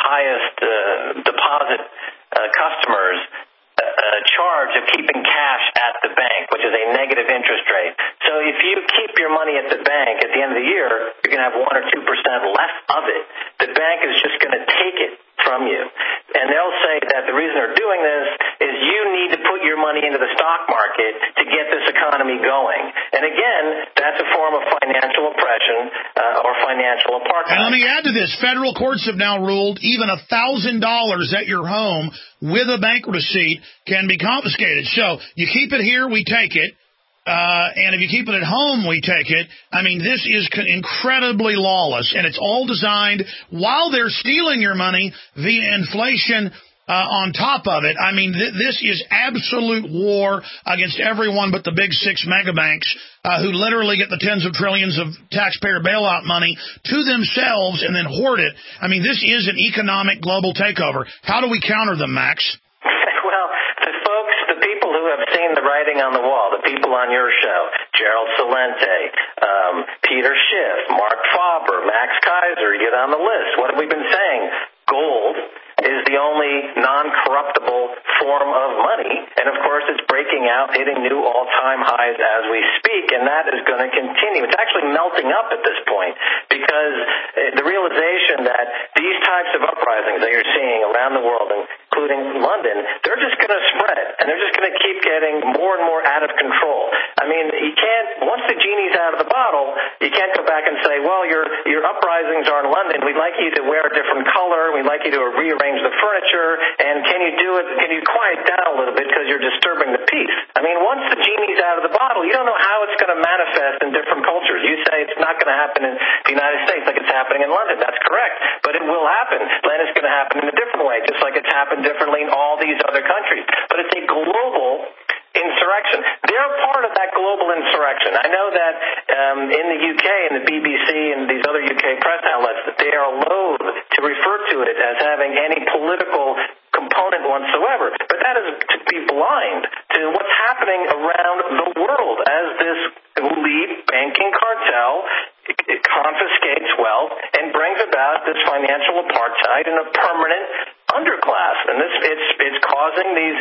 highest deposit customers a charge of keeping cash at the bank, which is a negative interest rate. So if you keep your money at the bank, at the end of the year, you're going to have 1 or 2% less of it. The bank is just going to take it from you. And they'll say that the reason they're doing this is you need to put your money into the stock market to get this economy going. And again, that's a form of financial oppression or financial apartheid. And let me add to this. Federal courts have now ruled even $1,000 at your home with a bank receipt can be confiscated. So you keep it here, we take it. And if you keep it at home, we take it. I mean, this is incredibly lawless, and it's all designed while they're stealing your money via inflation on top of it. I mean, this is absolute war against everyone but the big 6 mega banks who literally get the tens of trillions of taxpayer bailout money to themselves and then hoard it. I mean, this is an economic global takeover. How do we counter them, Max? Well, the people who have seen the writing on the wall, the people on your show, Gerald Celente, Peter Schiff, Mark Faber, Max Keiser, you get on the list. What have we been saying? Gold is is the only non-corruptible form of money. And, of course, it's breaking out, hitting new all-time highs as we speak, and that is going to continue. It's actually melting up at this point because the realization that these types of uprisings that you're seeing around the world, including London, they're just going to spread, and they're just going to keep getting more and more out of control. I mean, you can't, once the genie's out of the bottle, you can't go back and say, well, your uprisings are in London. We'd like you to wear a different color. We'd like you to rearrange the furniture. And can you do it? Can you quiet down a little bit because you're disturbing the peace? I mean, once the genie's out of the bottle, you don't know how it's going to manifest in different cultures. You say it's not going to happen in the United States like it's happening in London. That's correct. But it will happen. Then it's going to happen in a different way, just like it's happened differently in all these other countries. But it's a global insurrection. They're part of that global insurrection. I know that in the UK and the BBC and these other UK press outlets, that they are loath to refer to it as having any political component whatsoever. But that is to be blind to what's happening around the world as this elite banking cartel it confiscates wealth and brings about this financial apartheid and a permanent underclass, and it's causing these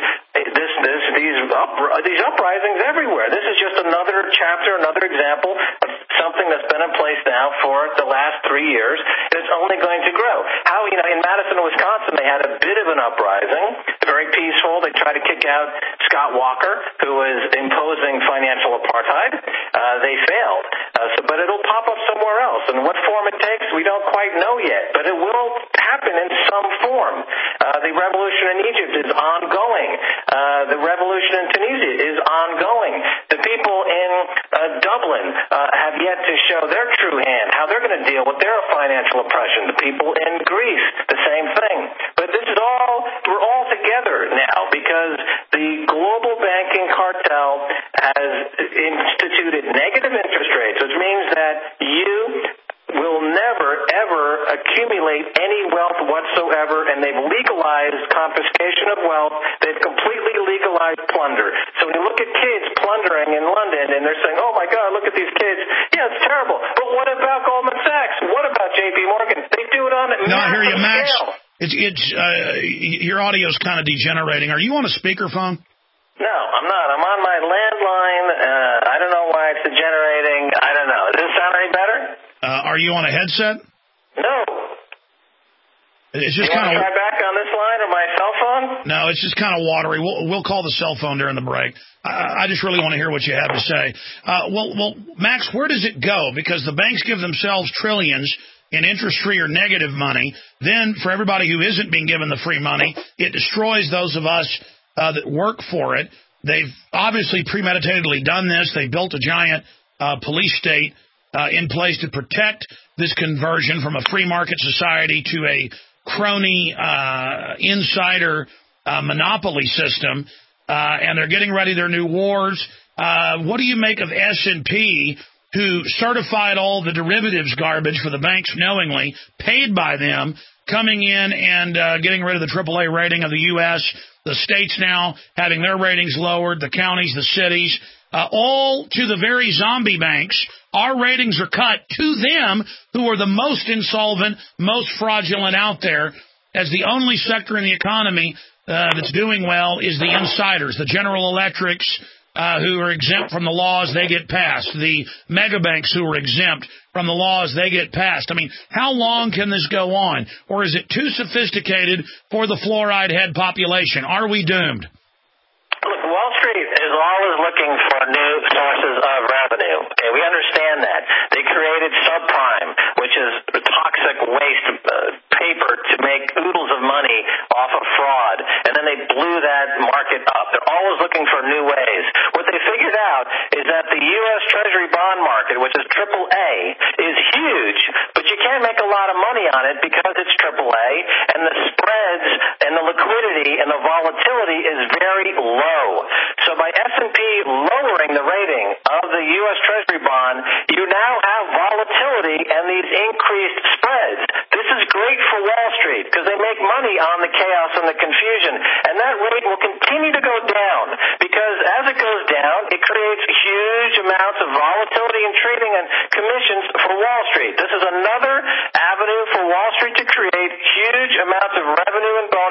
uprisings everywhere. This is just another chapter, another example of something that's been in place now for the last 3 years, and it's only going to grow. How, in Madison, Wisconsin, they had a bit of an uprising, very peaceful. They tried to kick out Scott Walker, who was imposing financial apartheid. They failed, but it'll pop up somewhere else, and what form it takes, we don't quite know yet, but it will happen in some form. The revolution in Egypt is ongoing. The revolution in Tunisia is ongoing. The people in Dublin have yet to show their true hand, how they're going to deal with their financial oppression. The people in Greece, the same thing. But this is we're all together now because the global banking cartel has instituted negative interest rates, which means that you will never, ever accumulate any wealth whatsoever, and they've legalized confiscation of wealth. They've completely legalized plunder. So when you look at kids plundering in London, and they're saying, oh, my God, look at these kids. Yeah, it's terrible. But what about Goldman Sachs? What about J.P. Morgan? They do it on a no, I hear you, Max. Scale. Your audio's kind of degenerating. Are you on a speakerphone? No, I'm not. I'm on my landline. I don't know why it's degenerating. I don't know. Does it sound any better? Are you on a headset? No. It's just kind of. Try back on this line or my cell phone? No, it's just kind of watery. We'll call the cell phone during the break. I just really want to hear what you have to say. Well, Max, where does it go? Because the banks give themselves trillions in interest-free or negative money. Then, for everybody who isn't being given the free money, it destroys those of us that work for it. They've obviously premeditatedly done this. They built a giant police state in place to protect this conversion from a free market society to a crony insider monopoly system, and they're getting ready their new wars. What do you make of S&P, who certified all the derivatives garbage for the banks knowingly, paid by them, coming in and getting rid of the AAA rating of the U.S., the states now having their ratings lowered, the counties, the cities, all to the very zombie banks. Our ratings are cut to them, who are the most insolvent, most fraudulent out there, as the only sector in the economy that's doing well is the insiders, the General Electrics, who are exempt from the laws, they get passed. The mega banks who are exempt from the laws, they get passed. I mean, how long can this go on? Or is it too sophisticated for the fluoride head population? Are we doomed? Look, Wall Street is always looking for new sources of revenue. Okay, we understand that. They created subprime, which is toxic waste paper to make oodles of money off of fraud, and then they blew that market up. They're always looking for new ways. What they figured out is that the U.S. Treasury bond market, which is AAA, is huge, but you can't make a lot of money on it because it's AAA, and the spreads and the liquidity and the volatility is very low. So by S&P lowering the rating of the U.S. Treasury bond, you now have volatility and these increased spreads. This is great for Wall Street because they make money on the chaos and the confusion, and that rate will continue to go down because as it goes down, it creates huge amounts of volatility in trading and commissions for Wall Street. This is another avenue for Wall Street to create huge amounts of revenue and bonus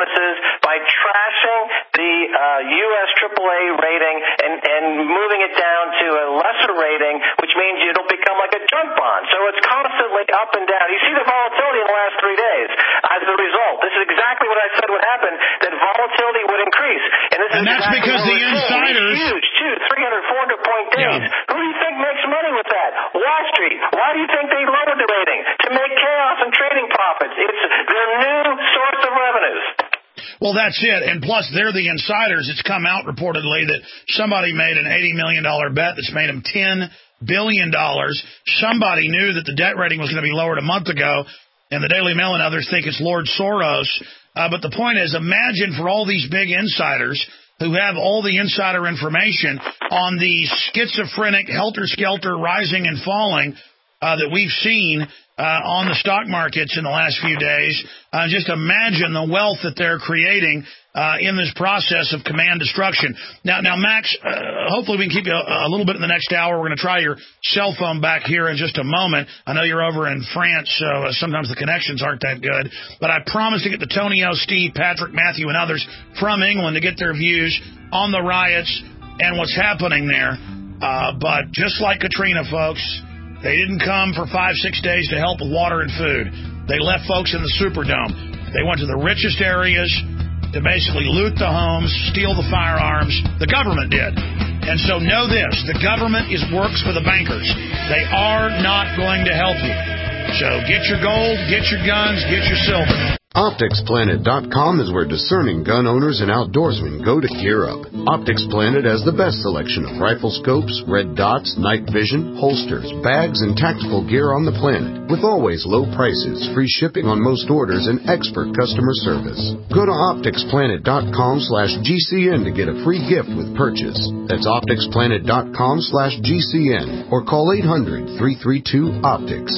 up and down. You see the volatility in the last 3 days. As a result, this is exactly what I said would happen, that volatility would increase. And that's exactly because the insiders... Huge, 300, 400-point days. Yeah. Who do you think makes money with that? Wall Street. Why do you think they lowered the rating? To make chaos and trading profits. It's their new source of revenues. Well, that's it. And plus, they're the insiders. It's come out reportedly that somebody made an $80 million bet that's made them $10 billion. Somebody knew that the debt rating was going to be lowered a month ago, and the Daily Mail and others think it's Lord Soros. But the point is, imagine for all these big insiders who have all the insider information on the schizophrenic, helter-skelter rising and falling that we've seen on the stock markets in the last few days. Just imagine the wealth that they're creating in this process of command destruction. Now, Max, hopefully we can keep you a little bit in the next hour. We're going to try your cell phone back here in just a moment. I know you're over in France, so sometimes the connections aren't that good. But I promise to get to Tonio, Steve, Patrick, Matthew, and others from England to get their views on the riots and what's happening there. But just like Katrina, folks, they didn't come for 5-6 days to help with water and food. They left folks in the Superdome. They went to the richest areas to basically loot the homes, steal the firearms. The government did. And so know this, the government works for the bankers. They are not going to help you. So get your gold, get your guns, get your silver. OpticsPlanet.com is where discerning gun owners and outdoorsmen go to gear up. Optics Planet has the best selection of rifle scopes, red dots, night vision, holsters, bags, and tactical gear on the planet, with always low prices, free shipping on most orders, and expert customer service. Go to OpticsPlanet.com/GCN to get a free gift with purchase. That's OpticsPlanet.com/GCN or call 800-332-OPTICS,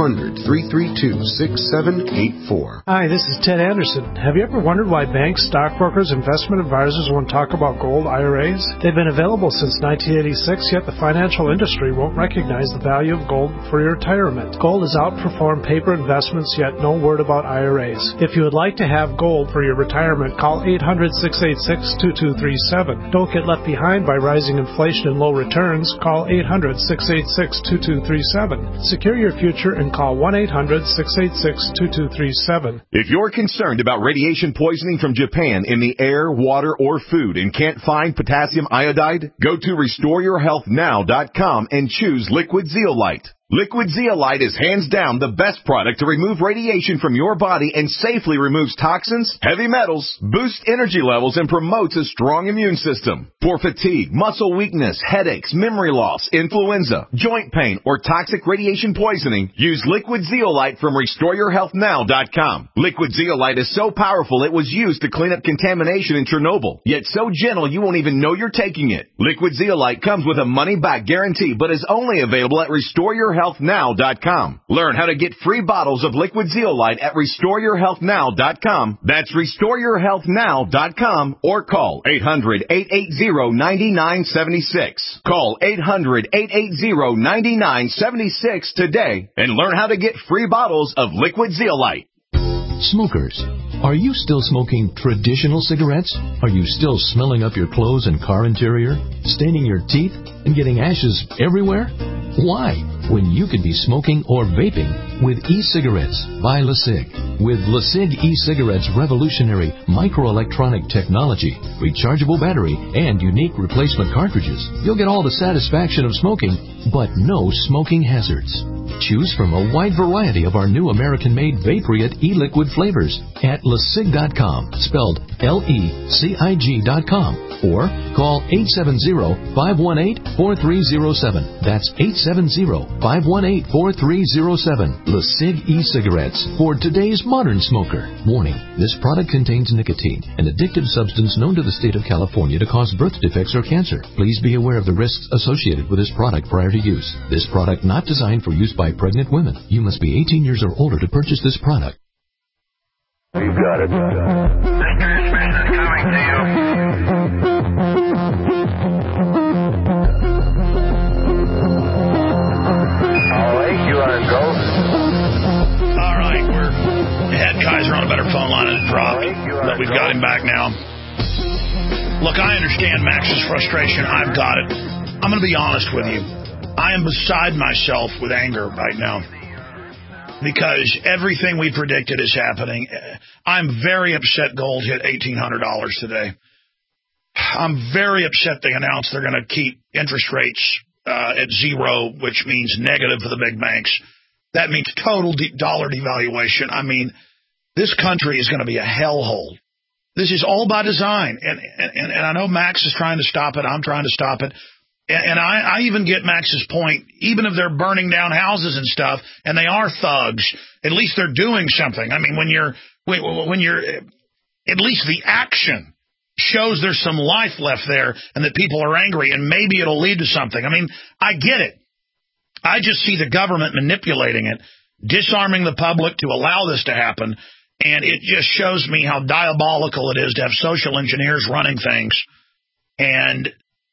800-332-6784. Hi, this is Ted Anderson. Have you ever wondered why banks, stockbrokers, investment advisors won't talk about gold IRAs? They've been available since 1986, yet the financial industry won't recognize the value of gold for your retirement. Gold has outperformed paper investments, yet no word about IRAs. If you would like to have gold for your retirement, call 800-686-2237. Don't get left behind by rising inflation and low returns. Call 800-686-2237. Secure your future and call 1-800-686-2237. If you're concerned about radiation poisoning from Japan in the air, water, or food and can't find potassium iodide, go to RestoreYourHealthNow.com and choose Liquid Zeolite. Liquid Zeolite is hands down the best product to remove radiation from your body and safely removes toxins, heavy metals, boosts energy levels, and promotes a strong immune system. For fatigue, muscle weakness, headaches, memory loss, influenza, joint pain, or toxic radiation poisoning, use Liquid Zeolite from RestoreYourHealthNow.com. Liquid Zeolite is so powerful it was used to clean up contamination in Chernobyl, yet so gentle you won't even know you're taking it. Liquid Zeolite comes with a money-back guarantee, but is only available at RestoreYourHealthNow.com. Learn how to get free bottles of Liquid Zeolite at RestoreYourHealthNow.com. That's RestoreYourHealthNow.com or call 800-880-9976. Call 800-880-9976 today and learn how to get free bottles of Liquid Zeolite. Smokers, are you still smoking traditional cigarettes? Are you still smelling up your clothes and car interior, staining your teeth, and getting ashes everywhere? Why? When you could be smoking or vaping with e-cigarettes by LeSig. With LeSig e-cigarettes' revolutionary microelectronic technology, rechargeable battery, and unique replacement cartridges, you'll get all the satisfaction of smoking, but no smoking hazards. Choose from a wide variety of our new American-made Vaporite e-liquid flavors at LeSig.com, spelled LECIG.com, or call 870-518-4307. That's 870-518-4307. LeSig e-cigarettes for today's modern smoker. Warning, this product contains nicotine, an addictive substance known to the state of California to cause birth defects or cancer. Please be aware of the risks associated with this product prior to use. This product not designed for use by pregnant women. You must be 18 years or older to purchase this product. You got it. Dangerous mission coming to you. All right, you are go. All right, we're ahead, guys. We're on a better phone line and it dropped, but we've got him back now. Look, I understand Max's frustration. I've got it. I'm going to be honest with you. I am beside myself with anger right now. because everything we predicted is happening. I'm very upset gold hit $1,800 today. I'm very upset they announced they're going to keep interest rates at zero, which means negative for the big banks. That means total dollar devaluation. I mean, this country is going to be a hellhole. This is all by design. And I know Max is trying to stop it. I'm trying to stop it. And I even get Max's point. Even if they're burning down houses and stuff, and they are thugs, at least they're doing something. I mean, when you're at least the action shows there's some life left there and that people are angry, and maybe it'll lead to something. I mean, I get it. I just see the government manipulating it, disarming the public to allow this to happen, and it just shows me how diabolical it is to have social engineers running things. And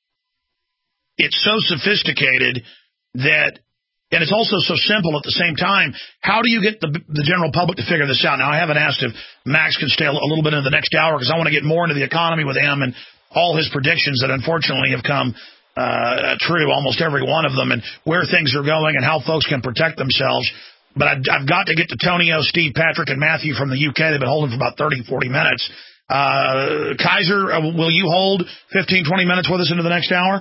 it's so sophisticated that, and it's also so simple at the same time. How do you get the general public to figure this out? Now, I haven't asked if Max can stay a little bit into the next hour because I want to get more into the economy with him and all his predictions that unfortunately have come true, almost every one of them, and where things are going and how folks can protect themselves. But I've got to get to Tonio, Steve, Patrick, and Matthew from the UK. They've been holding for about 30, 40 minutes. Kaiser, will you hold 15, 20 minutes with us into the next hour?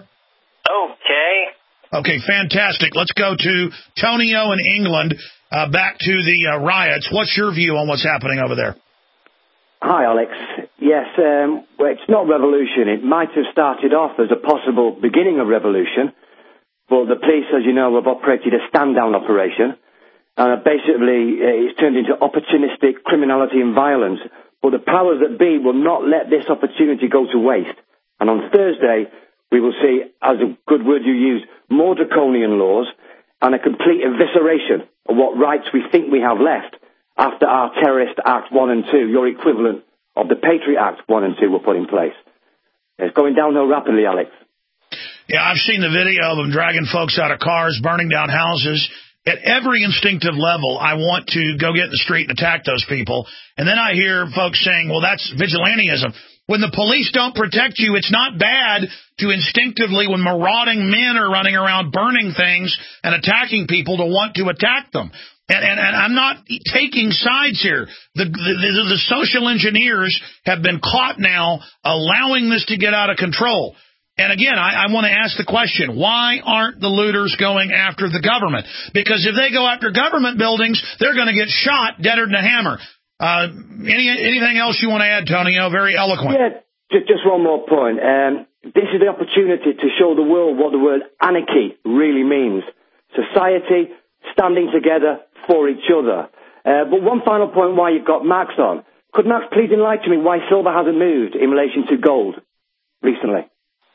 Okay, fantastic. Let's go to Tonio in England, back to the riots. What's your view on what's happening over there? Hi, Alex. Yes, well, it's not revolution. It might have started off as a possible beginning of revolution, but the police, as you know, have operated a stand-down operation. Basically, it's turned into opportunistic criminality and violence, but the powers that be will not let this opportunity go to waste. And on Thursday, we will see, as a good word you used, more draconian laws and a complete evisceration of what rights we think we have left after our Terrorist Act 1 and 2, your equivalent of the Patriot Act 1 and 2 were put in place. It's going downhill rapidly, Alex. Yeah, I've seen the video of them dragging folks out of cars, burning down houses. At every instinctive level, I want to go get in the street and attack those people. And then I hear folks saying, well, that's vigilantism. When the police don't protect you, it's not bad to instinctively, when marauding men are running around burning things and attacking people, to want to attack them. And I'm not taking sides here. The social engineers have been caught now allowing this to get out of control. And again, I want to ask the question, why aren't the looters going after the government? Because if they go after government buildings, they're going to get shot deader than a hammer. Anything else you want to add, Tonio? Very eloquent. Yeah, just one more point. This is the opportunity to show the world what the word anarchy really means. Society standing together for each other. But one final point why you've got Max on. Could Max please enlighten me why silver hasn't moved in relation to gold recently?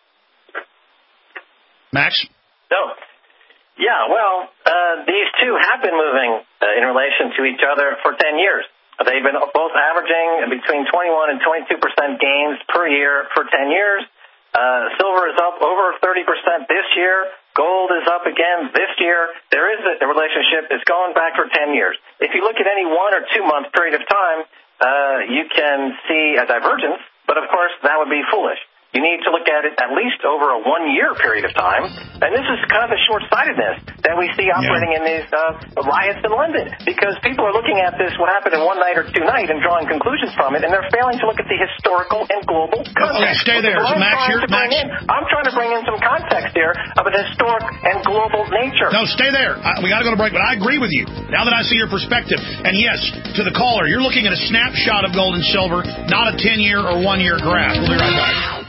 Max? No. Yeah, well, these two have been moving in relation to each other for 10 years. They've been both averaging between 21 and 22% gains per year for 10 years. Silver is up over 30% this year. Gold is up again this year. There is a relationship that's going back for 10 years. If you look at any 1 or 2 month period of time, you can see a divergence, but of course that would be foolish. You need to look at it at least over a 1-year period of time. And this is kind of the short-sightedness that we see operating in these riots in London. Because people are looking at this, what happened in one night or 2 nights, and drawing conclusions from it, and they're failing to look at the historical and global context. Okay, stay there. I'm trying to bring in some context here of an historic and global nature. No, stay there. We got to go to break, but I agree with you. Now that I see your perspective. And yes, to the caller, you're looking at a snapshot of gold and silver, not a 10-year or 1-year graph. We'll be right back.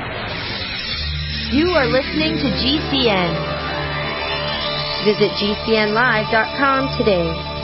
You are listening to GCN. Visit GCNlive.com today.